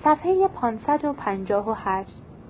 صفحه 558.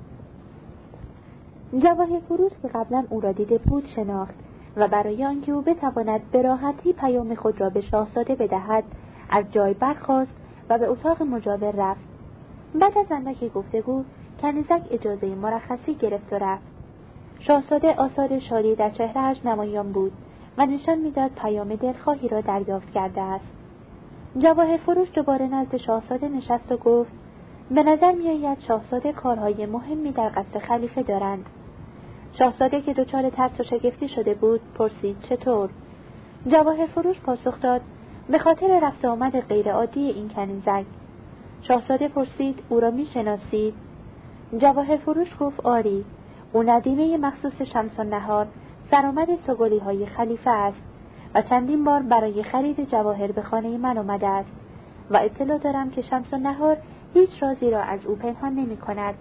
جواهر فروش که قبلا او را دیده بود شناخت و برای آنکه او بتواند به راحتی پیام خود را به شاهزاده بدهد از جای برخاست و به اتاق مجاور رفت. بعد از اندکی گفتگو کنیزک اجازه مرخصی گرفت و رفت. شاهزاده آثار شادی در چهره‌اش نمایان بود و نشان می‌داد پیام دلخواهی را دریافت کرده است. جواهر فروش دوباره نزد شاهزاده نشست و گفت: به نظر می‌آید شاهزاده کارهای مهمی در قصر خلیفه دارند. شاهزاده که دچار ترس و شگفتی شده بود پرسید: چطور؟ جواهر فروش پاسخ داد: به خاطر رفت آمد غیرعادی این کنیزک. شاهزاده پرسید: او را می‌شناسید؟ جواهر فروش گفت: آری، او ندیمه مخصوص شمس النهار سرآمد سگلی‌های خلیفه است و چندین بار برای خرید جواهر به خانه من آمده است و اطلاع دارم که شمس النهار هیچ رازی را از او پنهان نمی‌کند.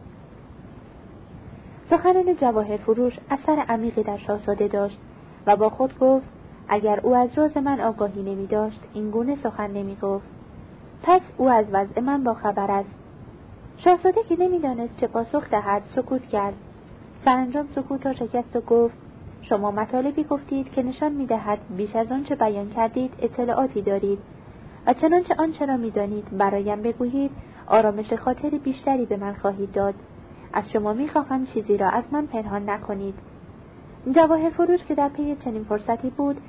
سخنان جواهر فروش اثر عمیقی در شاهزاده داشت و با خود گفت: اگر او از راز من آگاهی نمی داشت این گونه سخن نمی گفت. پس او از وضع من با خبر است. شاهزاده که نمی دانست چه پاسخ دهد سکوت کرد. سرانجام سکوت را شکست و گفت: شما مطالبی گفتید که نشان می دهد بیش از آنچه بیان کردید اطلاعاتی دارید و چنانچه آنچه را می دانید برایم بگویید آرامش خاطر بیشتری به من خواهید داد. از شما می خواهم چیزی را از من پنهان نکنید. جواهر فروش که در پی چنین فرصتی بود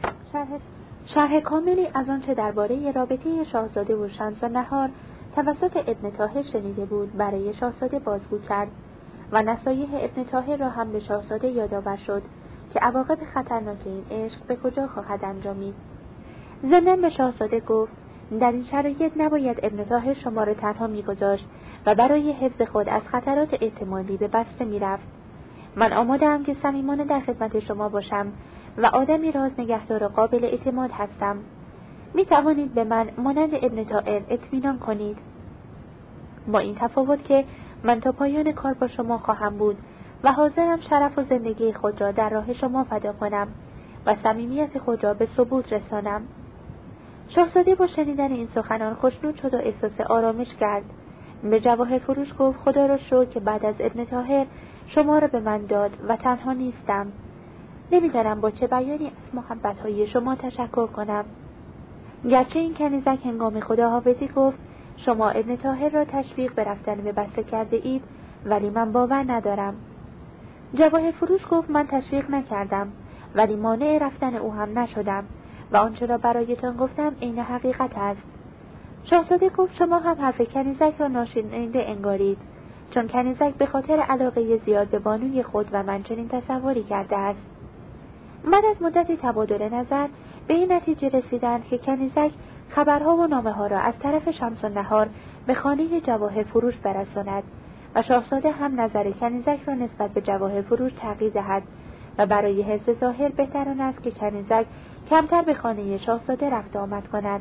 شرح کاملی از آنچه درباره رابطه شاهزاده و شمس النهار توسط ابن طاهر شنیده بود برای شاهزاده بازگو کرد و نصایح ابن طاهر را هم به شاهزاده یادآور شد که عواقب خطرناک این عشق به کجا خواهد انجامید. ضمناً به شاهزاده گفت: در این شرایط نباید ابن طاهر شما را تنها می‌گذاشت و برای حفظ خود از خطرات احتمالی به بسته می‌رفت. من آماده‌ام که صمیمانه در خدمت شما باشم و آدمی راز نگهدار و قابل اعتماد هستم. می توانید به من مانند ابن طاهر اطمینان کنید. با این تفاوت که من تا پایان کار با شما خواهم بود و حاضرم شرف و زندگی خود را در راه شما فدا کنم و صمیمیت خود را به ثبوت رسانم. شاهزاده با شنیدن این سخنان خوشنود شد و احساس آرامش کرد. به جواهر فروش گفت: خدا را شکر که بعد از ابن طاهر شما را به من داد و تنها نیستم. نمیدانم با چه بیانی از محبت‌های شما تشکر کنم. گرچه این کنیزک هنگام خداحافظی گفت: شما ابن طاهر را تشویق به رفتن به بسته کرده اید، ولی من باور ندارم. جواهر فروش گفت: من تشویق نکردم، ولی مانع رفتن او هم نشدم و آنچه را برایتان گفتم عین حقیقت است. شاهزاده گفت: شما هم حرف کنیزک را ناشنیده انگارید، چون کنیزک به خاطر علاقه زیاد به بانوی خود و من چنین تصوری کرده است. بعد از مدتی تبادل نظر به این نتیجه رسیدند که کنیزک خبرها و نامه‌ها را از طرف شمس النهار به خانه جواهر فروش برساند و شاهزاده هم نظر کنیزک را نسبت به جواهر فروش تغییر دهد و برای حفظ ظاهر بهتر آن است که کنیزک کمتر به خانه شاهزاده رفت آمد کند.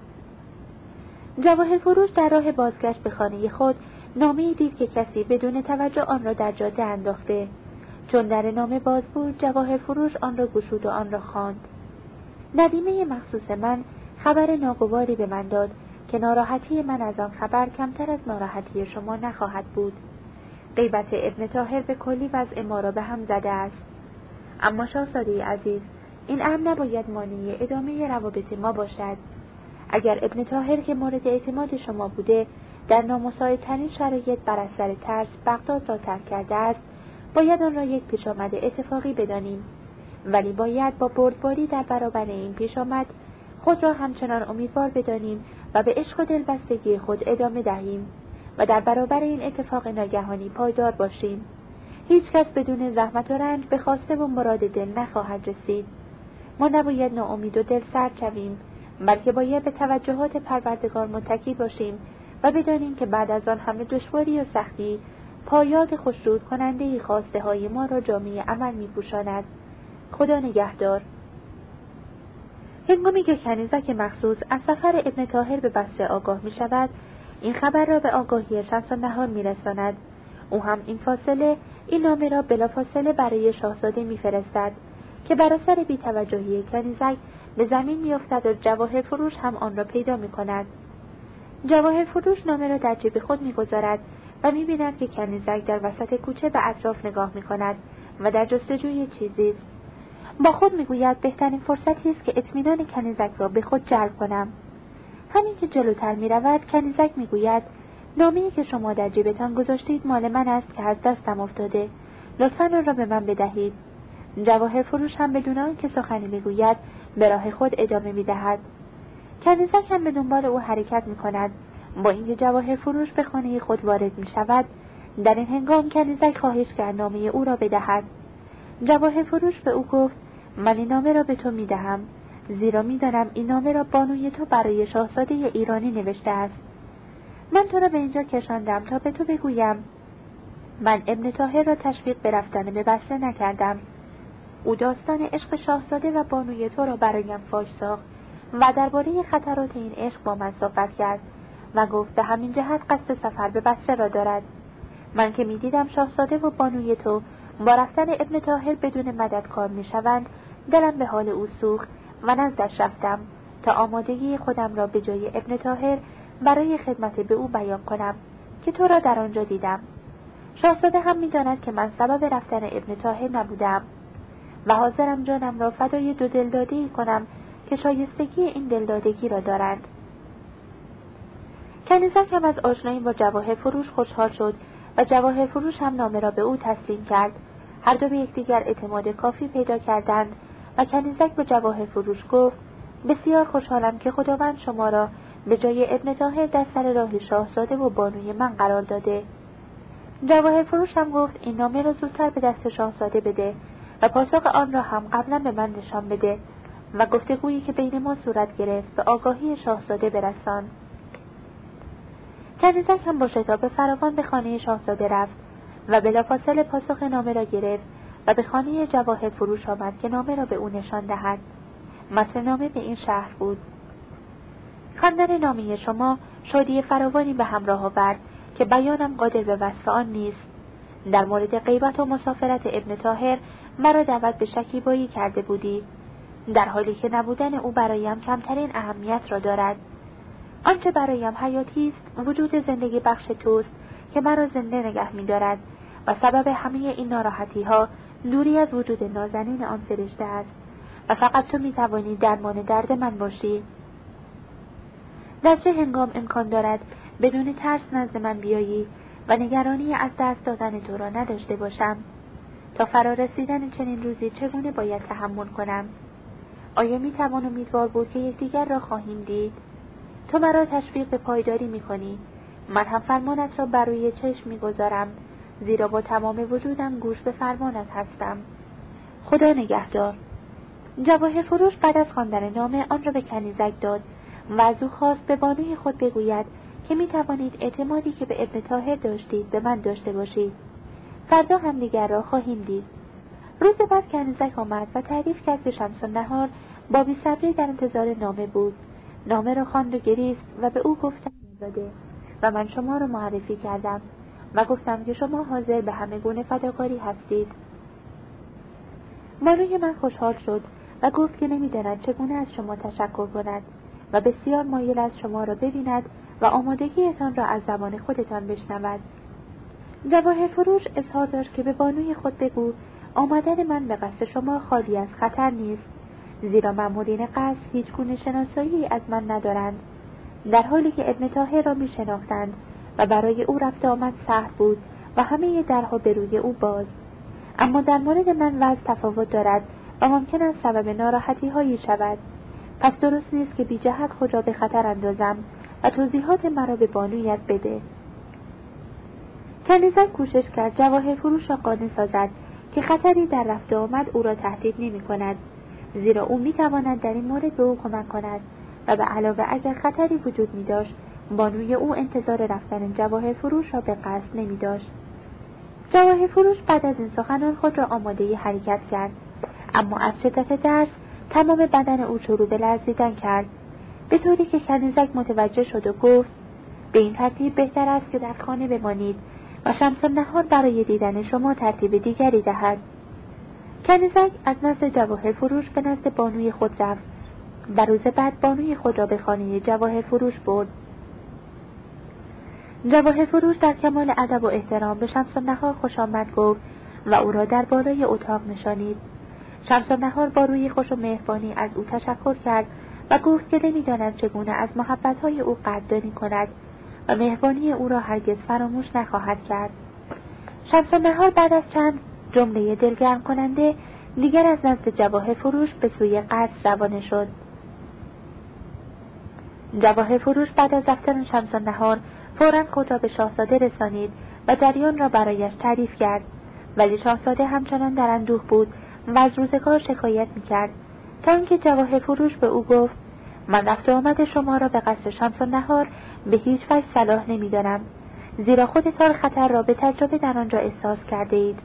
جواهر فروش در راه بازگشت به خانه خود نامه‌ای دید که کسی بدون توجه آن را در جاده انداخته. چون در نامه باز بود، جواهر فروش آن را گشود و آن را خواند. ندیمه مخصوص من خبر ناگواری به من داد که ناراحتی من از آن خبر کمتر از ناراحتی شما نخواهد بود. غیبت ابن طاهر به کلی وضع ما را به هم زده است. اما شاهزاده عزیز، این امر نباید مانع ادامه روابط ما باشد. اگر ابن طاهر که مورد اعتماد شما بوده در نامساعدترین شرایط بر اثر ترس بغداد را ترک کرده است، باید آن را یک پیشامد اتفاقی بدانیم، ولی باید با بردباری در برابر این پیشامد خود را همچنان امیدوار بدانیم و به عشق و دلبستگی خود ادامه دهیم و در برابر این اتفاق ناگهانی پایدار باشیم. هیچ کس بدون زحمت و رنج به خواسته و مراد دل نخواهد رسید. ما نباید ناامید و دل سرد شویم، بلکه باید به توجهات پروردگار متکی باشیم و بدانیم که بعد از آن همه دشواری و سختی پایاد خوشرود کننده خواسته های ما را جامعه عمل می پوشاند. خدا نگهدار. هنگامی که کنیزک مخصوص از سفر ابن طاهر به بصره آگاه می شود، این خبر را به آگاهی شمس النهار می رساند. او هم این نامه را بلافاصله برای شاهزاده می فرستد که بر اثر بی‌توجهی کنیزک به زمین می افتد و جواهر فروش هم آن را پیدا می کند. جواهر فروش نامه را در جیب خود می‌گذارد و می‌بیند که کنیزک در وسط کوچه به اطراف نگاه می‌کند و در جستجوی چیزی است. با خود می‌گوید بهترین فرصتی است که اطمینان کنیزک را به خود جلب کنم. همین که جلوتر می‌رود، کنیزک می‌گوید نامه‌ای که شما در جیبتان گذاشتید مال من است که از دستم افتاده. لطفاً آن را به من بدهید. جواهر فروش هم بدون آنکه سخنی بگوید به راه خود ادامه می‌دهد. کنیزک هم به دنبال او حرکت می‌کند. با اینکه جواهر فروش به خانه خود وارد می‌شود، در این هنگام کنیزک خواهش کرد نامه او را بدهد. جواهر فروش به او گفت من این نامه را به تو می‌دهم، زیرا می‌دانم این نامه را بانوی تو برای شاهزاده ایرانی نوشته است. من تو را به اینجا کشاندم تا به تو بگویم من ابن طاهر را تشویق به رفتن به بصره نکردم. او داستان عشق شاهزاده و بانوی تو را برایم فاش ساخت و درباره خطرات این عشق با من صحبت کرد و گفت به همین جهت قصد سفر به بصره را دارد. من که می‌دیدم شاهزاده و بانوی تو با رفتن ابن طاهر بدون مدد کار می‌شوند، دلم به حال او سوخت و نزدش رفتم تا آمادگی خودم را به جای ابن طاهر برای خدمت به او بیان کنم که تو را در آنجا دیدم. شاهزاده هم می‌داند که من سبب رفتن ابن طاهر نبودم و حاضرم جانم را فدای دو دلداده‌ای کنم که شایستگی این دلدادگی را دارند. کنیزک هم از آشنایی با جواهر فروش خوشحال شد و جواهر فروش هم نامه را به او تسلیم کرد. هر دو به یکدیگر اعتماد کافی پیدا کردند و کنیزک به جواهر فروش گفت بسیار خوشحالم که خداوند شما را به جای ابن طاهر در سر راه شاهزاده و بانوی من قرار داده. جواهر فروش هم گفت این نامه را زودتر به دست شاهزاده بده و پاسخ آن را هم قبلا به من نشان بده و گفتگویی که بین ما صورت گرفت به آگاهی شاهزاده برسان. کنیزک هم با شتاب فراوان به خانه شاهزاده رفت و بلافاصله پاسخ نامه را گرفت و به خانه جواهر فروش آمد که نامه را به او نشان دهد. متن نامه به این شرح بود: خواندن نامه شما شادی فراوانی به همراه آورد که بیانم قادر به وصف آن نیست. در مورد غیبت و مسافرت ابن طاهر مرا دعوت به شکیبایی کرده بودی، در حالی که نبودن او برایم کمترین اهمیت را دارد. آنچه برایم حیاتی است وجود زندگی بخش توست که مرا زنده نگه می دارد و سبب همه این ناراحتی ها دوری از وجود نازنین آن فرشته است و فقط تو می توانی درمان درد من باشی. در چه هنگام امکان دارد بدون ترس نزد من بیایی و نگرانی از دست دادن تو را نداشته باشم؟ تا فرارسیدن چنین روزی چگونه باید تحمل کنم؟ آیا می توان امیدوار بود که یکدیگر را خواهیم دید؟ تو مرا تشویق به پایداری می کنی، من هم فرمانت را بر روی چشم می گذارم، زیرا با تمام وجودم گوش به فرمانت هستم. خدا نگهدار. جواهر فروش بعد از خواندن نامه آن را به کنیزک داد و از او خواست به بانوی خود بگوید که می توانید اعتمادی که به ابن طاهر داشتید به من داشته باشید. فردا هم دیگر را خواهیم دید. روز بعد کنیزک آمد و تعریف کرد که شمس النهار با بی‌صبری در انتظار نامه بود. نامه را خواند و گریست و به او گفتم داده و من شما را معرفی کردم و گفتم که شما حاضر به همه گونه فداکاری هستید. بانوی من خوشحال شد و گفت که نمی‌داند چگونه از شما تشکر کند و بسیار مایل از شما را ببیند و آمادگیتان را از زبان خودتان بشنود. جواهر فروش اظهار داشت که به بانوی خود بگو آمدن من به قصد شما خالی از خطر نیست، زیرا مأمورین قصر هیچ گونه شناسایی از من ندارند، در حالی که ابن طاهر را می شناختند و برای او رفت آمد سهل بود و همه درها به روی او باز. اما در مورد من وضع تفاوت دارد و ممکن است سبب ناراحتی هایی شود، پس درست نیست که بی جهت خود را به خطر اندازم و توضیحات مرا به بانویت بده. کنیزک کوشش کرد جواهر فروش را قانع سازد که خطری در رفت آمد او را تهدید نمی کند، زیرا او می تواند در این مورد به او کمک کند و به علاوه اگر خطری وجود می داشت بانوی او انتظار رفتن جواهر فروش را به قصد نمی داشت. جواهر فروش بعد از این سخنان خود را آماده حرکت کرد، اما از شدت ترس تمام بدن او شروع به لرزیدن کرد، به طوری که کنیزک متوجه شد و گفت به این ترتیب بهتر است که در خانه بمانید و شمس النهار برای دیدن شما ترتیب دیگری دهد. کنیزک از نزد جواهر فروش به نزد بانوی خود رفت و روز بعد بانوی خود را به خانه جواهر فروش برد. جواهر فروش در کمال ادب و احترام به شمس النهار خوش آمد گفت و او را در بالای اتاق نشانید. شمس النهار با روی خوش و مهربانی از او تشکر کرد و گفت که نمی‌داند چگونه از محبت‌های او قدردانی کند و مهربانی او را هرگز فراموش نخواهد کرد. شمس النهار بعد از چند جمله دلگرم کننده دیگر از نزد جواهر فروش به سوی قصر روانه شد. جواهر فروش بعد از رفتن شمس النهار فوراً خود را به شاهزاده رسانید و جریان را برایش تعریف کرد، ولی شاهزاده همچنان در اندوه بود و از روزگار شکایت می‌کرد، تا اینکه جواهر فروش به او گفت: من رفت و آمد شما را به قصر شمس النهار به هیچ وجه صلاح نمی‌دانم، زیرا خودتان خطر را به تجربه در آنجا احساس کرده اید.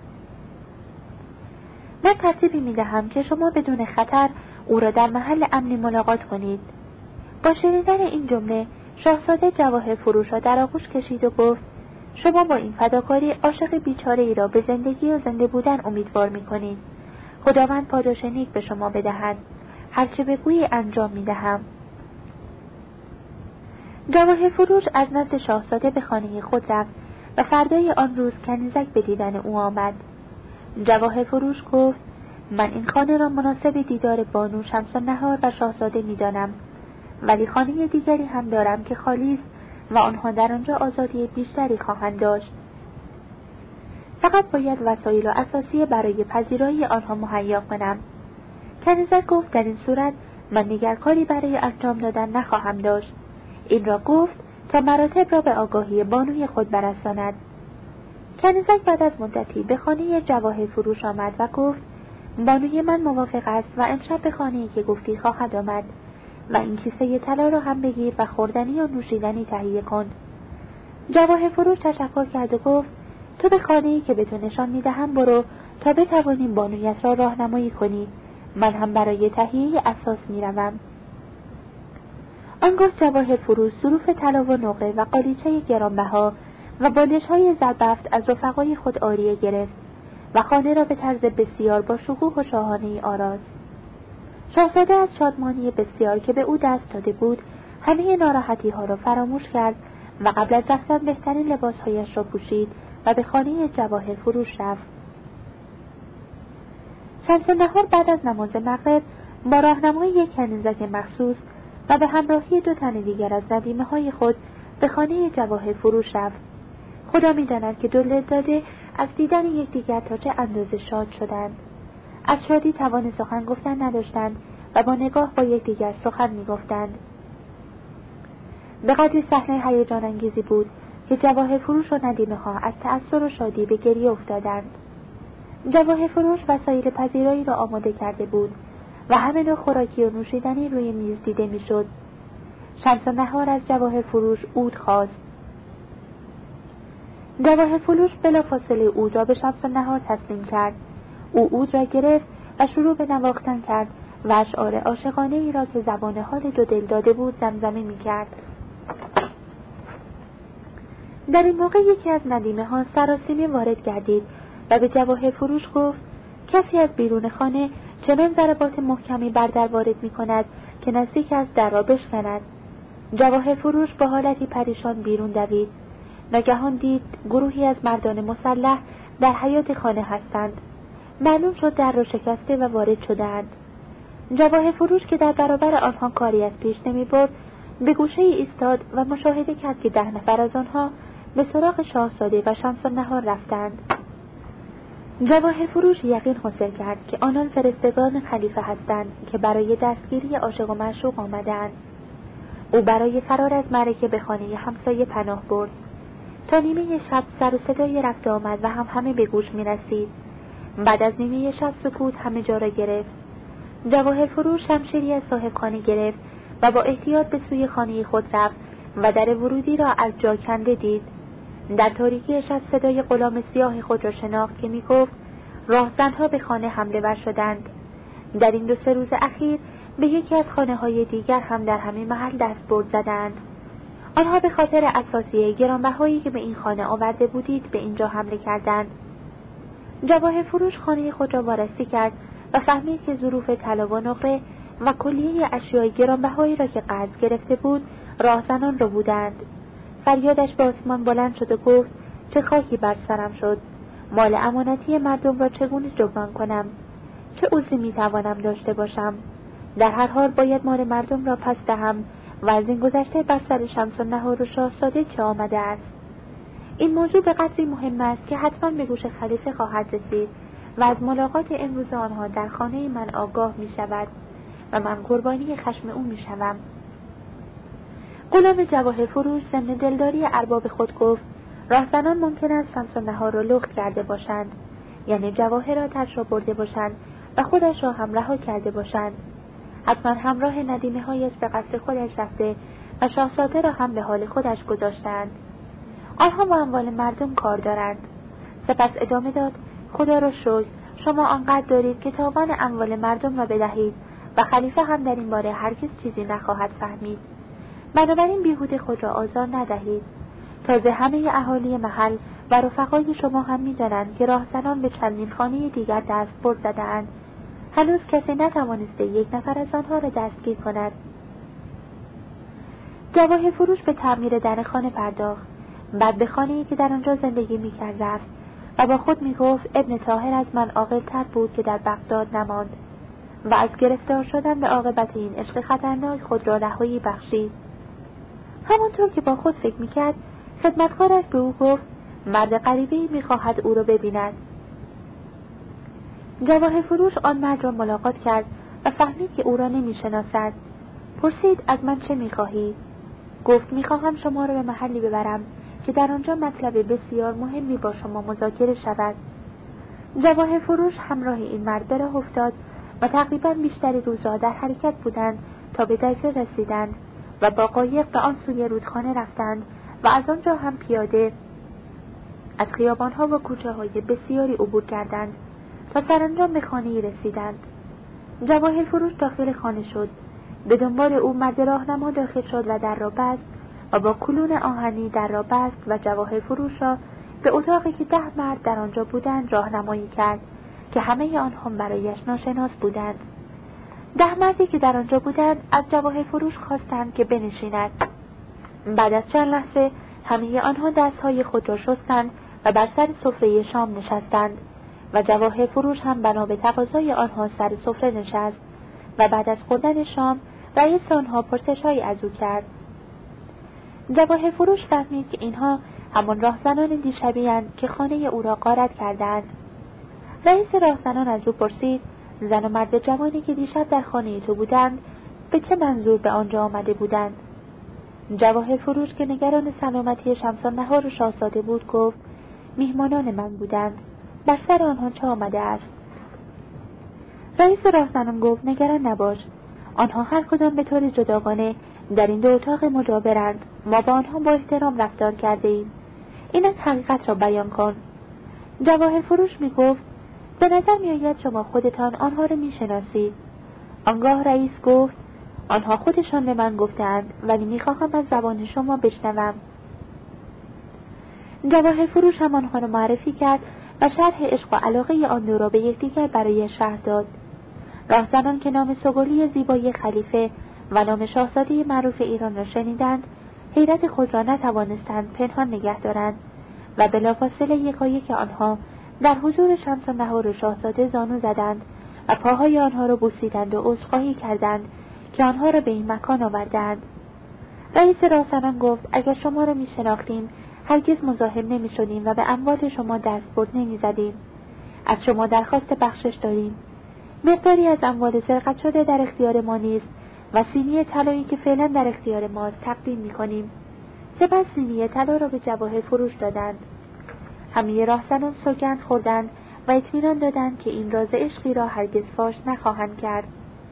من ترتیبی می‌دهم که شما بدون خطر او را در محل امنی ملاقات کنید. با شنیدن این جمله شاهزاده جواهر فروش را در آغوش کشید و گفت: شما با این فداکاری عاشق بیچاره ای را به زندگی و زنده بودن امیدوار می‌کنید. خداوند پاداش نیک به شما بدهد. هرچه بگویی انجام می‌دهم. جواهر فروش از نزد شاهزاده به خانه خود رفت و فردای آن روز کنیزک به دیدن او آمد. جواهر فروش گفت: من این خانه را مناسب دیدار بانو شمس النهار و شاهزاده می‌دانم، ولی خانه دیگری هم دارم که خالی است و آنها در آنجا آزادی بیشتری خواهند داشت. فقط باید وسایل و اساسیه برای پذیرایی آنها مهیا کنم. کنیزک گفت: در این صورت من دیگر کاری برای انجام دادن نخواهم داشت. این را گفت تا مراتب را به آگاهی بانوی خود برساند. کنیزک بعد از مدتی به خانه جواهر فروش آمد و گفت: بانوی من موافق است و امشب به خانه‌ای که گفتی خواهد آمد و این کیسه طلا را هم بگیر و خوردنی و نوشیدنی تهیه کن. جواهر فروش تشکر کرد و گفت: تو به خانه‌ای که به تو نشان می‌دهم برو تا بتوانیم بانویت را راهنمایی کنی. من هم برای تهیه اساس می‌روم. آنگاه جواهر فروش ظروف طلا و نقره و قالیچه گرانبها و بالش‌های زربفت از رفقای خود عاریه گرفت و خانه را به طرز بسیار با شکوه و شاهانه‌ای آراست. شاهزاده از شادمانی بسیار که به او دست داده بود همه ناراحتی‌ها را فراموش کرد و قبل از رفتن بهترین لباسهایش را پوشید و به خانه جواهر فروش رفت. شمس النهار بعد از نماز مغرب با راهنمایی یک کنیزک مخصوص و به همراهی 2 تن دیگر از ندیمه‌های خود به خانه جواهر فروش رفت. خدا می‌داند که دو لذاده از دیدن یکدیگر تا چه اندازه شاد شدند. از شادی توان سخن گفتن نداشتند و با نگاه با یکدیگر سخن می‌گفتند. به قدری صحنه هیجان انگیزی بود که جواهر فروش و ندیمه‌ها از تأثر و شادی به گریه افتادند. جواهر فروش وسایل پذیرایی را آماده کرده بود و همه نوع خوراکی و نوشیدنی روی میز دیده می‌شد. شمس النهار از جواهر فروش عود خواست. جواهر فروش بلافاصله عود را به شمس النهار تسلیم کرد. او عود را گرفت و شروع به نواختن کرد و اشعار عاشقانه ای را که زبان حال دو دل داده بود زمزمه می‌کرد. در این موقع یکی از ندیمه‌ها سراسیمه وارد گردید و به جواهر فروش گفت: کسی از بیرون خانه چنان ضربات محکمی بر در وارد می‌کند که نزدیک است در را بشکند. جواهر فروش با حالتی پریشان بیرون دوید. ناگهان دید گروهی از مردان مسلح در حیاط خانه هستند. معلوم شد در را شکسته و وارد شدند. جواهر فروش که در برابر آنها کاری از پیش نمی‌برد به گوشه ایستاد و مشاهده کرد که 10 نفر از آنها به سراغ شاهزاده و شمس النهار رفتند. جواهر فروش یقین حاصل کرد که آنان فرستگان خلیفه هستند که برای دستگیری عاشق و معشوق آمدند. او برای فرار از معرکه به خانه همسایه پناه برد. تا نیمه شب سر و صدای رفت آمد و همه به گوش می‌رسید. بعد از نیمه شب سکوت همه جا را گرفت. جواهر فروش شمشیری از صاحب خانه گرفت و با احتیاط به سوی خانه خود رفت و در ورودی را از جا کنده دید. در تاریکی شب صدای غلام سیاه خود را شناخت که می‌گفت: راهزنها به خانه حمله ور شدند. در این 2-3 روز اخیر به یکی از خانه‌های دیگر هم در همین محل دستبرد زدند. آنها به خاطر اساسیه گرانبهایی که به این خانه آورده بودید به اینجا حمله کردند. جواهر فروش خانه خود را وارسی کرد و فهمید که ظروف طلا و نقره و کلیه اشیای گرانبهایی را که قرض گرفته بود راهزنان را بودند. فریادش به آسمان بلند شد و گفت چه خاکی بر سرم شد. مال امانتی مردم را چگونه جبران کنم؟ چه عذری میتوانم داشته باشم؟ در هر حال باید مال مردم را پس دهم و از این گذشته بر سر شمس النهار و شاهزاده چه آمده است؟ این موضوع به قدری مهم است که حتما به گوش خلیفه خواهد رسید و از ملاقات امروز آنها در خانه من آگاه می شود و من قربانی خشم او می شوم. غلام جواهر فروش ضمن دلداری ارباب خود گفت راهزنان ممکن است شمس النهار را لخت کرده باشند، یعنی جواهراتش را برده باشند و خودش را هم رها کرده باشند. حتما همراه ندیمه هایش به قصر خودش رفته و شاهزاده را هم به حال خودش گذاشتند. آنها با اموال مردم کار دارند. سپس ادامه داد خدا را شکر شما آنقدر دارید که تاوان اموال مردم را بدهید و خلیفه هم در این باره هرگز چیزی نخواهد فهمید. بنابراین بیهوده خود را آزار ندهید. تازه همه اهالی محل و رفقای شما هم می‌دانند که راهزنان به چندین خانه دیگر دست برد زده‌اند. هنوز کسی نتوانسته یک نفر از آنها را دستگیر کند. جواهر فروش به تعمیر در خانه پرداخت. بعد به خانه‌ای که در آنجا زندگی می‌کرد رفت و با خود می‌گفت ابن طاهر از من عاقل‌تر بود که در بغداد نماند و از گرفتار شدن به عاقبت این عشق خطرناک خود را رهایی بخشید. همانطور که با خود فکر می‌کرد خدمتکارش به او گفت مرد غریبه‌ای می‌خواهد او را ببیند. جواهر فروش آن مرد را ملاقات کرد و فهمید که او را نمی‌شناسد. پرسید از من چه می‌خواهی؟ گفت می‌خواهم شما را به محلی ببرم که در آنجا مطلب بسیار مهمی با شما مذاکره شود. جواهر فروش همراه این مرد به راه افتاد و تقریباً بیشتر روزها در حرکت بودند تا به دجله رسیدند و با قایق به آن سوی رودخانه رفتند و از آنجا هم پیاده از خیابان‌ها و کوچه‌های بسیاری عبور کردند تا سرانجام به خانه‌ای رسیدند. جواهر فروش داخل خانه شد. به دنبال او مرد راهنما داخل شد و در را بست و با کلون آهنی در را بست و جواهر فروش را به اتاقی که 10 مرد در آنجا بودند راهنمایی کرد که همه آنها برایش ناشناس بودند. 10 مردی که در آنجا بودند از جواهر فروش خواستند که بنشیند. بعد از چند لحظه همه آنها دستهای خود را شستند و بر سر سفره شام نشستند و جواهر فروش هم بنا به تقاضای آنها سر سفره نشست و بعد از خوردن شام رئیس آنها پرسش‌هایی از او کرد. جواهر فروش فهمید که اینها همان راهزنان دیشبی‌اند که خانه او را غارت کردند. رئیس راهزنان از او پرسید زن و مرد جوانی که دیشب در خانه تو بودند به چه منظور به آنجا آمده بودند؟ جواهر فروش که نگران سلامتی شمس النهار و شاهزاده بود گفت میهمانان من بودند. بر سر آنها چه آمده است؟ رئیس راهزنان گفت نگران نباش. آنها هر کدام به طور جداگانه در این 2 اتاق مجاورند. ما با آنها با احترام رفتار کرده ایم. این از حقیقت را بیان کن. جواهر فروش می گفت به نظر می آید شما خودتان آنها را می شناسید. آنگاه رئیس گفت آنها خودشان به من گفتند ولی می خواهم از زبان شما بشنوم. جواهر فروش هم آنها را معرفی کرد و شرح عشق و علاقه آن 2 را به یکدیگر برای شرح داد. راهزنان که نام سگلی زیبای خلیفه و نام شاهزاده معروف ایران را شنیدند حیرت خود را نتوانستند پنهان نگه دارند و بلافاصله یکایک آنها در حضور شمس النهار و شاهزاده زانو زدند و پاهای آنها را بوسیدند و عذرخواهی کردند که آنها را به این مکان آوردند. رئیس راهزنان گفت اگر شما را می شناختیم هرگز مزاحم نمی شدیم و به اموال شما دستبرد نمی زدیم. از شما درخواست بخشش داریم. مقداری از اموال سرقت شده در اختیار ما نیست و سینی طلایی که فعلا در اختیار ماست تقدیم می کنیم. سپس سینی طلا را به جواهر فروش دادند. همه راهزنان سوگند خوردند و اطمینان دادند که این راز عشقی را هرگز فاش نخواهند کرد.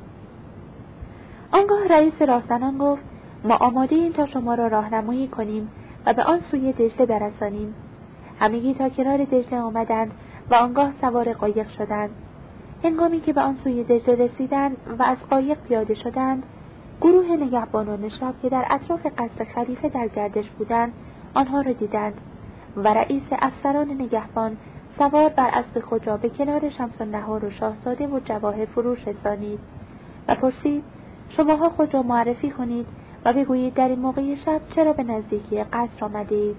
آنگاه رئیس راهزنان گفت ما آماده ایم تا شما را راهنمایی کنیم و به آن سوی دجله برسانیم. همگی تا کنار دجله آمدند و آنگاه سوار قایق شدند. هنگامی که به آن سوی دجله رسیدند و از قایق پیاده شدند، گروه نگهبانان شب که در اطراف قصر خلیفه در گردش بودند آنها را دیدند و رئیس افسران نگهبان سوار بر اسب خود را به کنار شمس النهار و شاهزاده و جواهر فروش رسانید و پرسید شماها خود را معرفی کنید و و بگویید در این موقع شب چرا به نزدیکی قصر آمدید.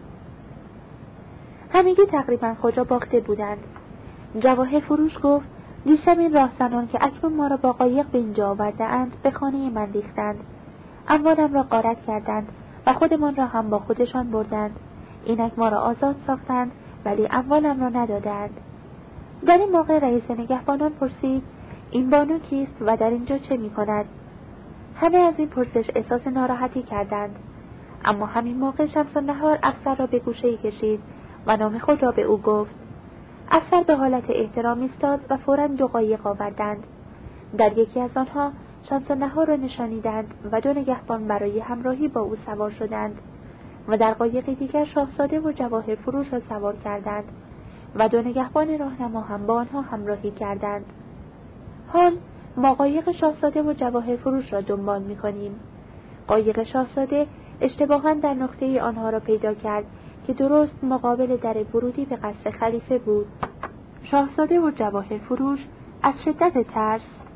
همگی تقریبا خود را باخته بودند. جواهر فروش گفت دیشب این راهزنان که اکنون ما را با قایق به اینجا آورده اند به خانه من ریختند. اموالم را غارت کردند و خودمان را هم با خودشان بردند. اینک ما را آزاد ساختند ولی اموالم را ندادند. در این موقع رئیس نگهبانان پرسید این بانو کیست و در اینجا چه می کند؟ همه از این پرسش احساس ناراحتی کردند. اما همین موقع شمس النهار افسر را به گوشه‌ای کشید و نام خود را به او گفت. افسر به حالت احترام ایستاد و فوراً 2 قایق آوردند. در یکی از آنها شمس النهار را نشانیدند و 2 نگهبان برای همراهی با او سوار شدند و در قایق دیگر شاهزاده و جواهر فروش را سوار کردند و 2 نگهبان راهنما هم با آنها همراهی کردند. حال ما قایق شاهزاده و جواهر فروش را دنبال می‌کنیم. قایق شاهزاده اشتباهاً در نقطه آنها را پیدا کرد که درست مقابل در ورودی به قصر خلیفه بود. شاهزاده و جواهر فروش از شدت ترس